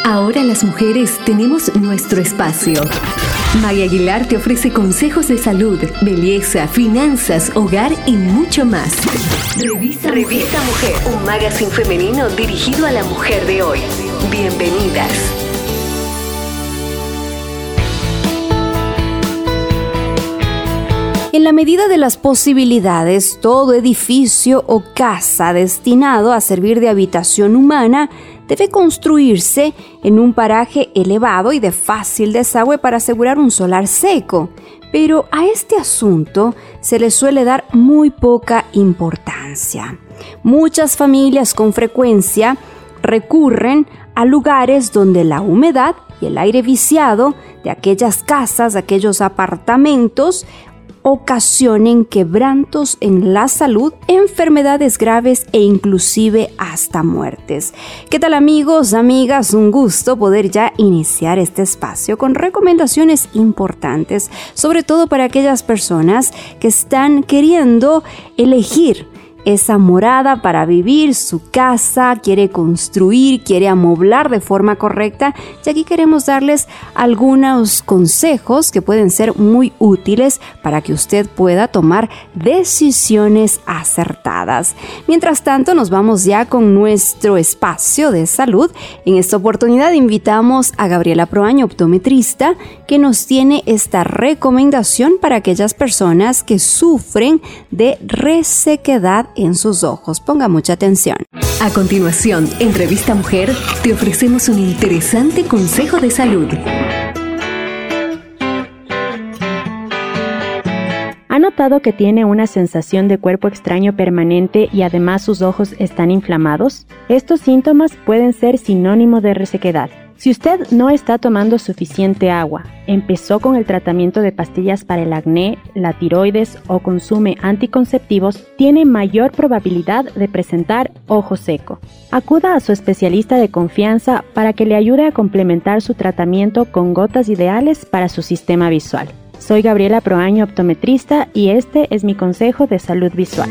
Ahora las mujeres tenemos nuestro espacio. Maya Aguilar te ofrece consejos de salud, belleza, finanzas, hogar y mucho más. Revista Mujer, un magazine femenino dirigido a la mujer de hoy. Bienvenidas. En la medida de las posibilidades, todo edificio o casa destinado a servir de habitación humana debe construirse en un paraje elevado y de fácil desagüe para asegurar un solar seco. Pero a este asunto se le suele dar muy poca importancia. Muchas familias con frecuencia recurren a lugares donde la humedad y el aire viciado de aquellas casas, aquellos apartamentos, ocasionen quebrantos en la salud, enfermedades graves e inclusive hasta muertes. ¿Qué tal, amigos, amigas? Un gusto poder ya iniciar este espacio con recomendaciones importantes, sobre todo para aquellas personas que están queriendo elegir esa morada para vivir, su casa, quiere construir, quiere amoblar de forma correcta. Y aquí queremos darles algunos consejos que pueden ser muy útiles para que usted pueda tomar decisiones acertadas. Mientras tanto, nos vamos ya con nuestro espacio de salud. En esta oportunidad invitamos a Gabriela Proaño, optometrista, que nos tiene esta recomendación para aquellas personas que sufren de resequedad en sus ojos. Ponga mucha atención. A continuación, en Revista Mujer, te ofrecemos un interesante consejo de salud. ¿Ha notado que tiene una sensación de cuerpo extraño permanente y además sus ojos están inflamados? Estos síntomas pueden ser sinónimo de resequedad. Si usted no está tomando suficiente agua, empezó con el tratamiento de pastillas para el acné, la tiroides o consume anticonceptivos, tiene mayor probabilidad de presentar ojo seco. Acuda a su especialista de confianza para que le ayude a complementar su tratamiento con gotas ideales para su sistema visual. Soy Gabriela Proaño, optometrista, y este es mi consejo de salud visual.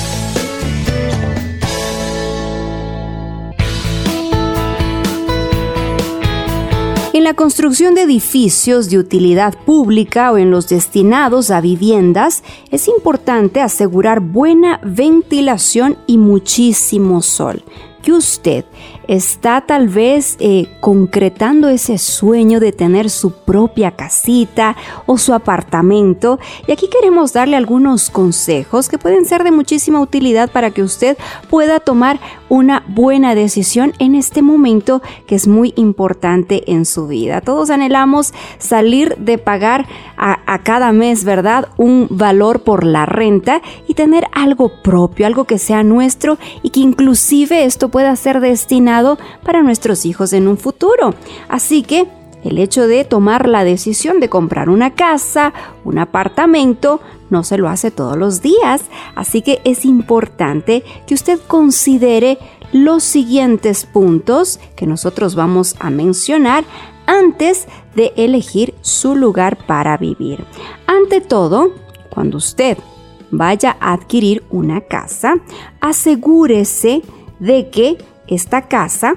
En la construcción de edificios de utilidad pública o en los destinados a viviendas, es importante asegurar buena ventilación y muchísimo sol. Que usted está tal vez concretando ese sueño de tener su propia casita o su apartamento, y aquí queremos darle algunos consejos que pueden ser de muchísima utilidad para que usted pueda tomar una buena decisión en este momento que es muy importante en su vida. Todos anhelamos salir de pagar a cada mes, ¿verdad?, un valor por la renta y tener algo propio, algo que sea nuestro y que inclusive esto pueda ser destinado para nuestros hijos en un futuro. Así que el hecho de tomar la decisión de comprar una casa, un apartamento, no se lo hace todos los días. Así que es importante que usted considere los siguientes puntos que nosotros vamos a mencionar antes de elegir su lugar para vivir. Ante todo, cuando usted vaya a adquirir una casa, asegúrese de que esta casa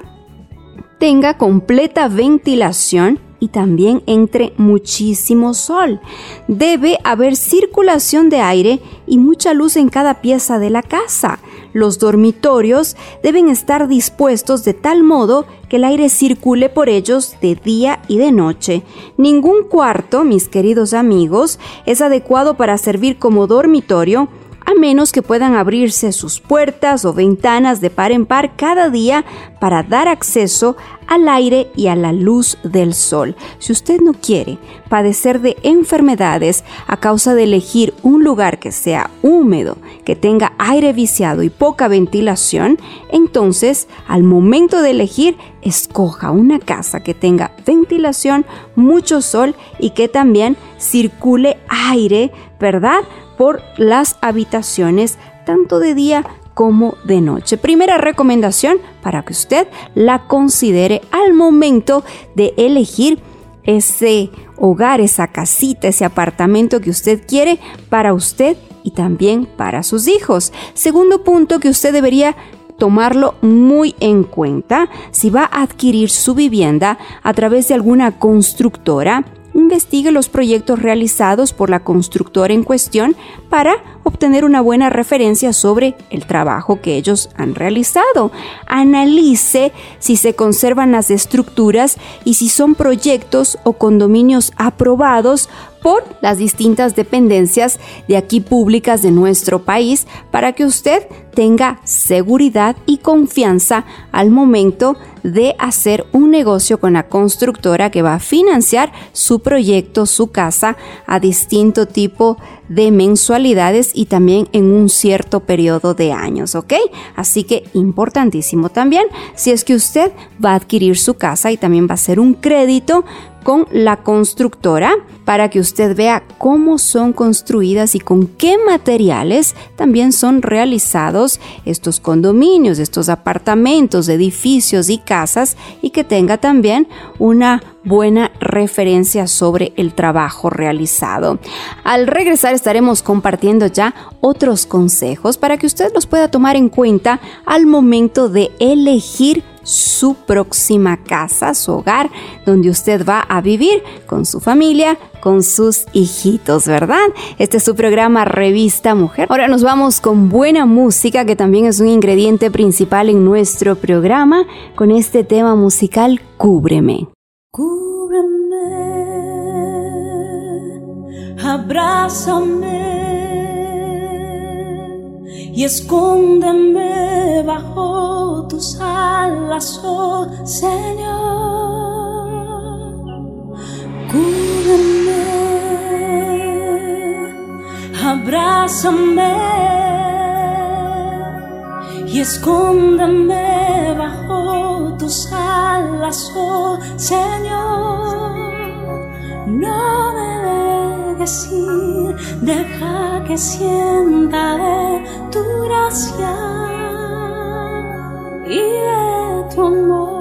tenga completa ventilación y también entre muchísimo sol. Debe haber circulación de aire y mucha luz en cada pieza de la casa. Los dormitorios deben estar dispuestos de tal modo que el aire circule por ellos de día y de noche. Ningún cuarto, mis queridos amigos, es adecuado para servir como dormitorio, a menos que puedan abrirse sus puertas o ventanas de par en par cada día para dar acceso al aire y a la luz del sol. Si usted no quiere padecer de enfermedades a causa de elegir un lugar que sea húmedo, que tenga aire viciado y poca ventilación, entonces al momento de elegir, escoja una casa que tenga ventilación, mucho sol y que también circule aire, ¿verdad?, por las habitaciones, tanto de día como de noche. Primera recomendación para que usted la considere al momento de elegir ese hogar, esa casita, ese apartamento que usted quiere para usted y también para sus hijos. Segundo punto que usted debería tomarlo muy en cuenta. Si va a adquirir su vivienda a través de alguna constructora, investigue los proyectos realizados por la constructora en cuestión para obtener una buena referencia sobre el trabajo que ellos han realizado. Analice si se conservan las estructuras y si son proyectos o condominios aprobados por las distintas dependencias de aquí públicas de nuestro país, para que usted tenga seguridad y confianza al momento de hacer un negocio con la constructora que va a financiar su proyecto, su casa, a distinto tipo de mensualidades y también en un cierto periodo de años, ¿ok? Así que importantísimo también, si es que usted va a adquirir su casa y también va a hacer un crédito con la constructora, para que usted vea cómo son construidas y con qué materiales también son realizados estos condominios, estos apartamentos, edificios y casas, y que tenga también una buena referencia sobre el trabajo realizado. Al regresar estaremos compartiendo ya otros consejos para que usted los pueda tomar en cuenta al momento de elegir su próxima casa, su hogar, donde usted va a vivir con su familia, con sus hijitos, ¿verdad? Este es su programa Revista Mujer. Ahora nos vamos con buena música, que también es un ingrediente principal en nuestro programa, con este tema musical Cúbreme. Cúbreme, abrázame y escóndeme bajo tus alas, oh Señor. Cúbreme, abrázame y escóndeme bajo tus alas, oh Señor. No me dejes ir, deja que sienta de tu gracia y de tu amor.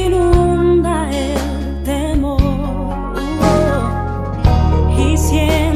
Inunda el temor y siento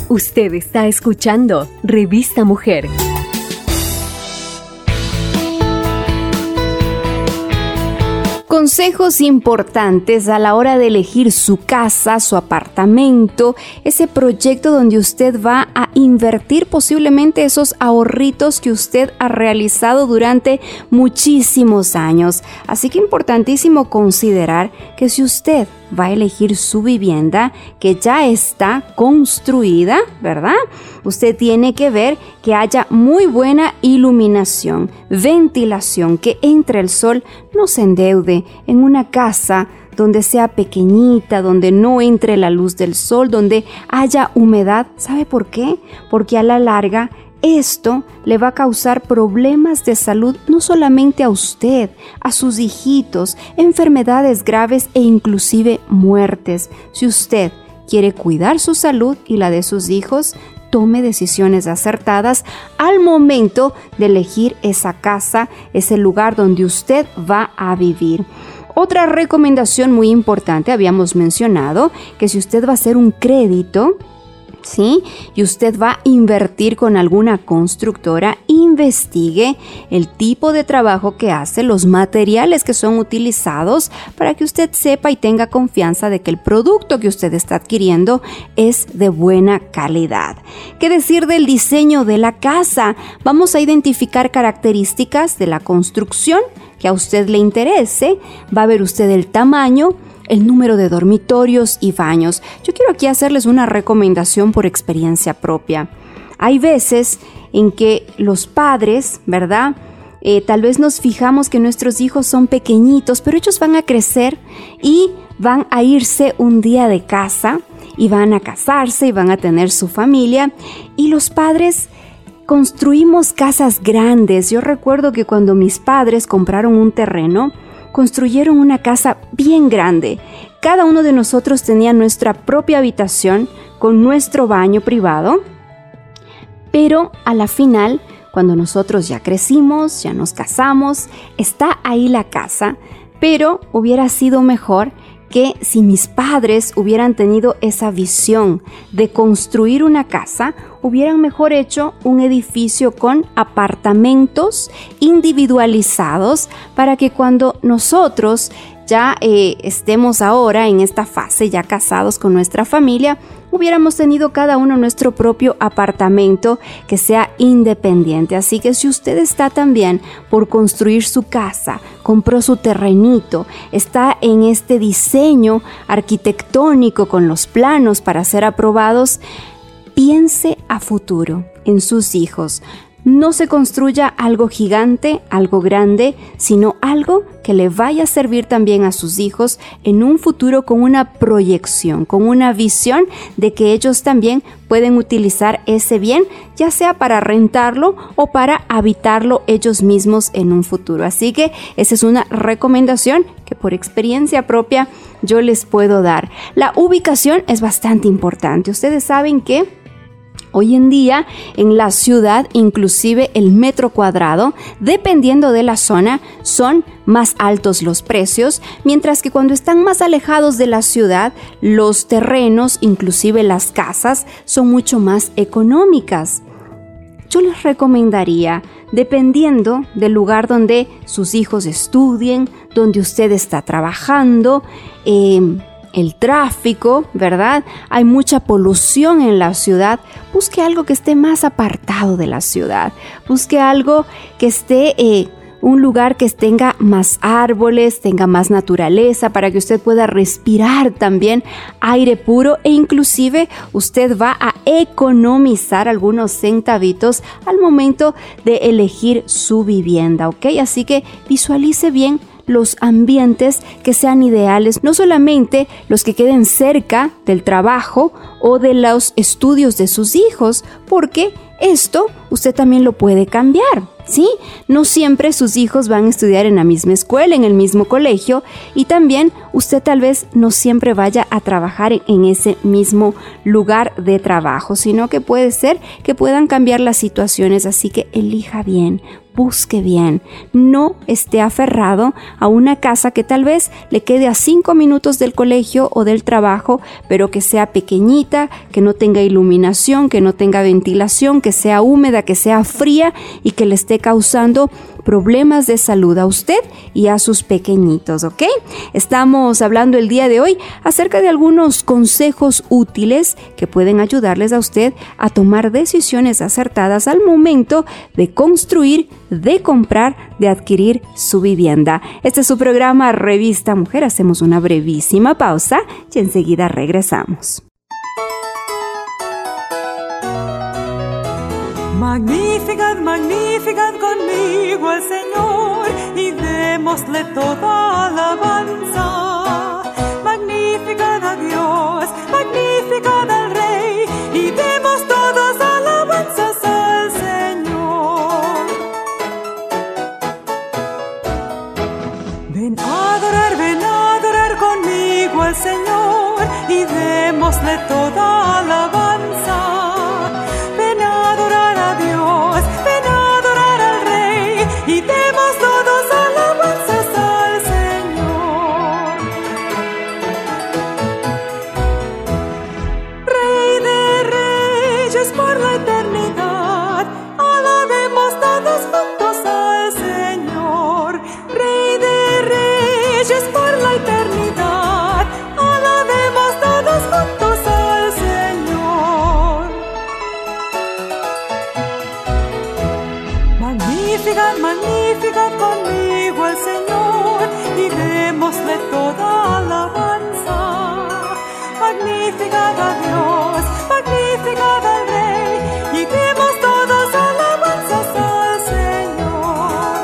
Usted está escuchando Revista Mujer. Consejos importantes a la hora de elegir su casa, su apartamento, ese proyecto donde usted va a invertir posiblemente esos ahorritos que usted ha realizado durante muchísimos años. Así que importantísimo considerar que si usted va a elegir su vivienda que ya está construida, ¿verdad? Usted tiene que ver que haya muy buena iluminación, ventilación, que entre el sol, no se endeude en una casa donde sea pequeñita, donde no entre la luz del sol, donde haya humedad. ¿Sabe por qué? Porque a la larga esto le va a causar problemas de salud no solamente a usted, a sus hijitos, enfermedades graves e inclusive muertes. Si usted quiere cuidar su salud y la de sus hijos, tome decisiones acertadas al momento de elegir esa casa, ese lugar donde usted va a vivir. Otra recomendación muy importante, habíamos mencionado que si usted va a hacer un crédito, ¿sí?, y usted va a invertir con alguna constructora, investigue el tipo de trabajo que hace, los materiales que son utilizados, para que usted sepa y tenga confianza de que el producto que usted está adquiriendo es de buena calidad. ¿Qué decir del diseño de la casa? Vamos a identificar características de la construcción que a usted le interese. Va a ver usted el tamaño, el número de dormitorios y baños. Yo quiero aquí hacerles una recomendación por experiencia propia. Hay veces en que los padres, ¿verdad?, tal vez nos fijamos que nuestros hijos son pequeñitos, pero ellos van a crecer y van a irse un día de casa y van a casarse y van a tener su familia, y los padres construimos casas grandes. Yo recuerdo que cuando mis padres compraron un terreno, construyeron una casa bien grande. Cada uno de nosotros tenía nuestra propia habitación con nuestro baño privado, pero a la final, cuando nosotros ya crecimos, ya nos casamos, está ahí la casa, pero hubiera sido mejor que si mis padres hubieran tenido esa visión de construir una casa, hubieran mejor hecho un edificio con apartamentos individualizados para que cuando nosotros ya estemos ahora en esta fase, ya casados con nuestra familia, hubiéramos tenido cada uno nuestro propio apartamento que sea independiente. Así que si usted está también por construir su casa, compró su terrenito, está en este diseño arquitectónico con los planos para ser aprobados, piense a futuro en sus hijos. No se construya algo gigante, algo grande, sino algo que le vaya a servir también a sus hijos en un futuro, con una proyección, con una visión de que ellos también pueden utilizar ese bien, ya sea para rentarlo o para habitarlo ellos mismos en un futuro. Así que esa es una recomendación que por experiencia propia yo les puedo dar. La ubicación es bastante importante. Ustedes saben que hoy en día en la ciudad, inclusive el metro cuadrado, dependiendo de la zona, son más altos los precios, mientras que cuando están más alejados de la ciudad, los terrenos, inclusive las casas, son mucho más económicas. Yo les recomendaría, dependiendo del lugar donde sus hijos estudien, donde usted está trabajando, el tráfico, ¿verdad? Hay mucha polución en la ciudad. Busque algo que esté más apartado de la ciudad. Busque algo que esté, un lugar que tenga más árboles, tenga más naturaleza, para que usted pueda respirar también aire puro, e inclusive usted va a economizar algunos centavitos al momento de elegir su vivienda, ¿ok? Así que visualice bien los ambientes que sean ideales, no solamente los que queden cerca del trabajo o de los estudios de sus hijos, porque esto usted también lo puede cambiar, ¿sí? No siempre sus hijos van a estudiar en la misma escuela, en el mismo colegio, y también usted tal vez no siempre vaya a trabajar en ese mismo lugar de trabajo, sino que puede ser que puedan cambiar las situaciones. Así que elija bien, busque bien. No esté aferrado a una casa que tal vez le quede a 5 minutos del colegio o del trabajo, pero que sea pequeñita, que no tenga iluminación, que no tenga ventilación, que sea húmeda, que sea fría y que le esté causando problemas de salud a usted y a sus pequeñitos, ¿ok? Estamos hablando el día de hoy acerca de algunos consejos útiles que pueden ayudarles a usted a tomar decisiones acertadas al momento de construir, de comprar, de adquirir su vivienda. Este es su programa Revista Mujer. Hacemos una brevísima pausa y enseguida regresamos. Magnificad, magnificad conmigo al Señor y démosle toda alabanza. Magnificad a Dios, magnificad al Rey y demos todas alabanzas al Señor. Ven a adorar conmigo al Señor y démosle toda alabanza. Y demos todos alabanzas al Señor. Rey de reyes por la eternidad, alabemos todos juntos al Señor. Rey de reyes por la eternidad, alabemos todos juntos al Señor. Magnificad, magnificad conmigo al Señor y démosle toda alabanza. Magnificad a Dios, magnificad al Rey y demos todas alabanzas al Señor.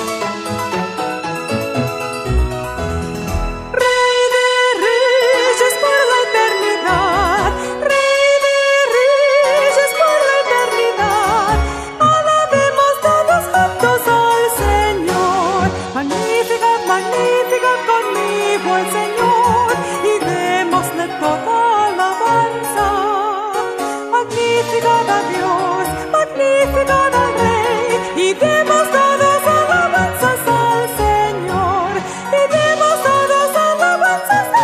Rey de reyes por la eternidad, Rey de reyes por la eternidad, alabemos todos juntos al Señor. Magnificad, magnificad conmigo al Señor y démosle toda alabanza. Magnificad a Dios, magnificad al Rey y demos todas alabanzas al Señor. Y demos todas alabanzas al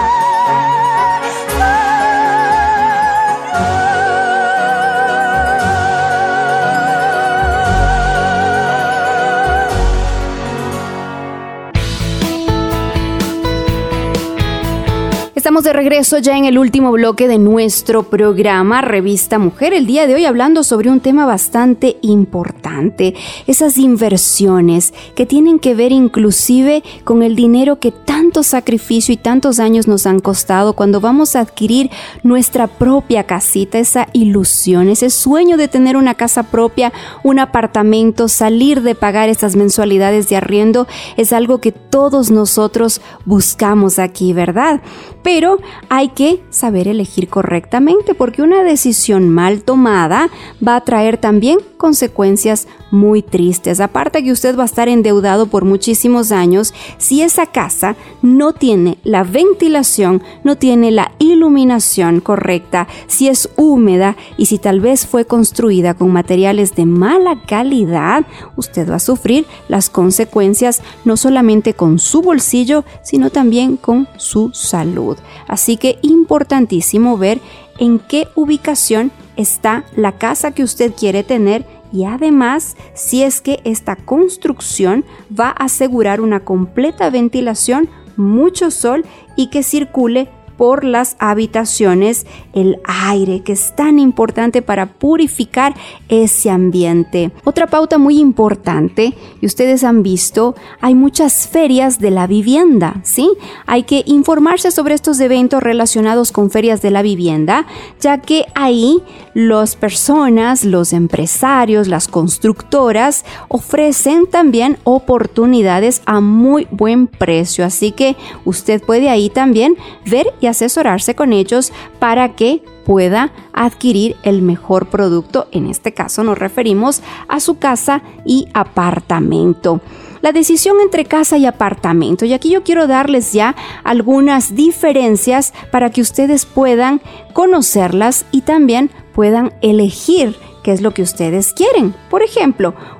Estamos de regreso ya en el último bloque de nuestro programa Revista Mujer. El día de hoy hablando sobre un tema bastante importante, esas inversiones que tienen que ver inclusive con el dinero que tanto sacrificio y tantos años nos han costado cuando vamos a adquirir nuestra propia casita, esa ilusión, ese sueño de tener una casa propia, un apartamento, salir de pagar esas mensualidades de arriendo, es algo que todos nosotros buscamos aquí, ¿verdad? Pero hay que saber elegir correctamente porque una decisión mal tomada va a traer también consecuencias muy tristes. Aparte que usted va a estar endeudado por muchísimos años si esa casa no tiene la ventilación, no tiene la iluminación correcta, si es húmeda y si tal vez fue construida con materiales de mala calidad, usted va a sufrir las consecuencias no solamente con su bolsillo, sino también con su salud. Así que importantísimo ver en qué ubicación está la casa que usted quiere tener y además si es que esta construcción va a asegurar una completa ventilación, mucho sol y que circule por las habitaciones el aire, que es tan importante para purificar ese ambiente. Otra pauta muy importante, y ustedes han visto, hay muchas ferias de la vivienda, ¿sí? Hay que informarse sobre estos eventos relacionados con ferias de la vivienda, ya que ahí las personas, los empresarios, las constructoras ofrecen también oportunidades a muy buen precio, así que usted puede ahí también ver y asesorarse con ellos para que pueda adquirir el mejor producto. En este caso nos referimos a su casa y apartamento. La decisión entre casa y apartamento, y aquí yo quiero darles ya algunas diferencias para que ustedes puedan conocerlas y también puedan elegir qué es lo que ustedes quieren. Por ejemplo,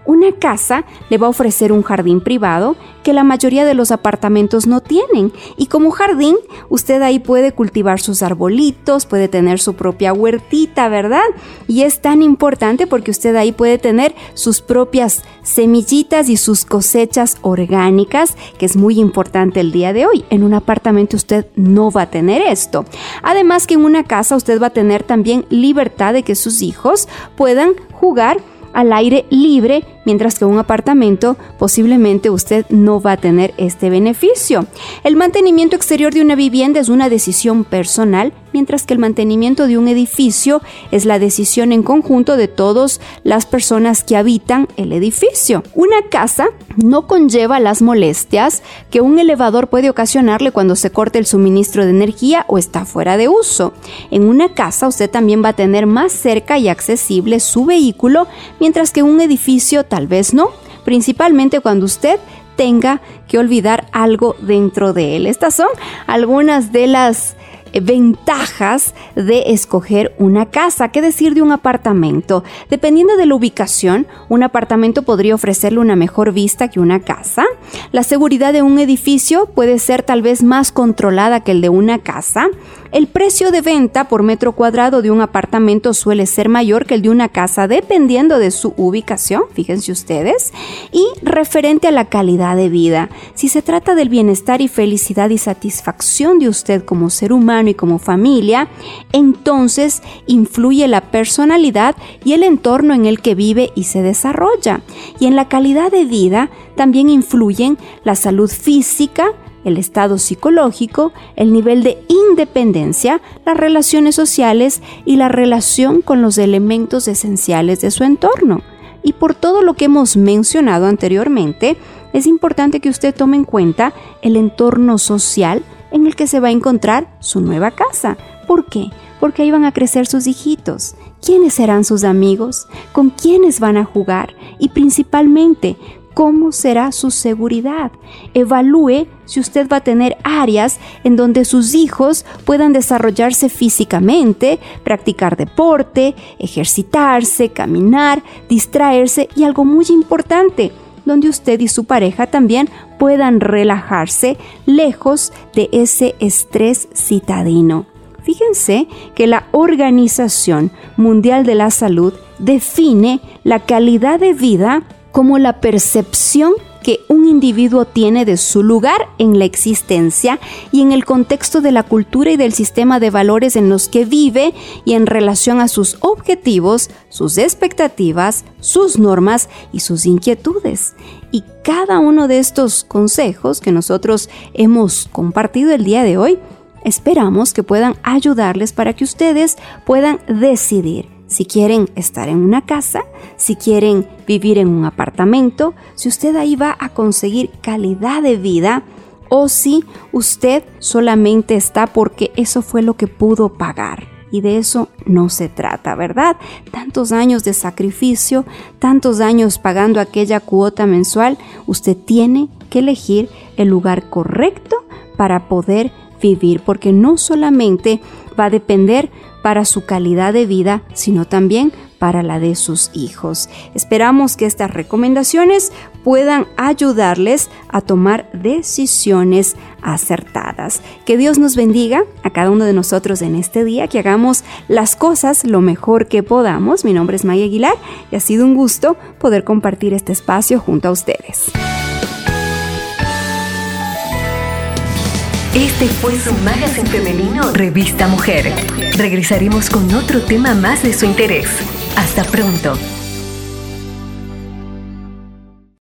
Una casa le va a ofrecer un jardín privado que la mayoría de los apartamentos no tienen. Y como jardín, usted ahí puede cultivar sus arbolitos, puede tener su propia huertita, ¿verdad? Y es tan importante porque usted ahí puede tener sus propias semillitas y sus cosechas orgánicas, que es muy importante el día de hoy. En un apartamento usted no va a tener esto. Además que en una casa usted va a tener también libertad de que sus hijos puedan jugar al aire libre, mientras que en un apartamento posiblemente usted no va a tener este beneficio. El mantenimiento exterior de una vivienda es una decisión personal, mientras que el mantenimiento de un edificio es la decisión en conjunto de todas las personas que habitan el edificio. Una casa no conlleva las molestias que un elevador puede ocasionarle cuando se corte el suministro de energía o está fuera de uso. En una casa usted también va a tener más cerca y accesible su vehículo, mientras que un edificio tal vez no, principalmente cuando usted tenga que olvidar algo dentro de él. Estas son algunas de las ventajas de escoger una casa. ¿Qué decir de un apartamento? Dependiendo de la ubicación, un apartamento podría ofrecerle una mejor vista que una casa. La seguridad de un edificio puede ser tal vez más controlada que el de una casa. El precio de venta por metro cuadrado de un apartamento suele ser mayor que el de una casa dependiendo de su ubicación, fíjense ustedes. Y referente a la calidad de vida, si se trata del bienestar y felicidad y satisfacción de usted como ser humano y como familia, entonces influye la personalidad y el entorno en el que vive y se desarrolla. Y en la calidad de vida también influyen la salud física, el estado psicológico, el nivel de independencia, las relaciones sociales y la relación con los elementos esenciales de su entorno. Y por todo lo que hemos mencionado anteriormente, es importante que usted tome en cuenta el entorno social en el que se va a encontrar su nueva casa. ¿Por qué? Porque ahí van a crecer sus hijitos. ¿Quiénes serán sus amigos? ¿Con quiénes van a jugar? Y principalmente, ¿cómo será su seguridad? Evalúe si usted va a tener áreas en donde sus hijos puedan desarrollarse físicamente, practicar deporte, ejercitarse, caminar, distraerse y algo muy importante, donde usted y su pareja también puedan relajarse lejos de ese estrés citadino. Fíjense que la Organización Mundial de la Salud define la calidad de vida como la percepción que un individuo tiene de su lugar en la existencia y en el contexto de la cultura y del sistema de valores en los que vive y en relación a sus objetivos, sus expectativas, sus normas y sus inquietudes. Y cada uno de estos consejos que nosotros hemos compartido el día de hoy, esperamos que puedan ayudarles para que ustedes puedan decidir si quieren estar en una casa, si quieren vivir en un apartamento, si usted ahí va a conseguir calidad de vida o si usted solamente está porque eso fue lo que pudo pagar. Y de eso no se trata, ¿verdad? Tantos años de sacrificio, tantos años pagando aquella cuota mensual, usted tiene que elegir el lugar correcto para poder vivir, porque no solamente va a depender para su calidad de vida, sino también para la de sus hijos. Esperamos que estas recomendaciones puedan ayudarles a tomar decisiones acertadas. Que Dios nos bendiga a cada uno de nosotros en este día, que hagamos las cosas lo mejor que podamos. Mi nombre es Maya Aguilar y ha sido un gusto poder compartir este espacio junto a ustedes. Este fue su magazine femenino Revista Mujer. Regresaremos con otro tema más de su interés. Hasta pronto.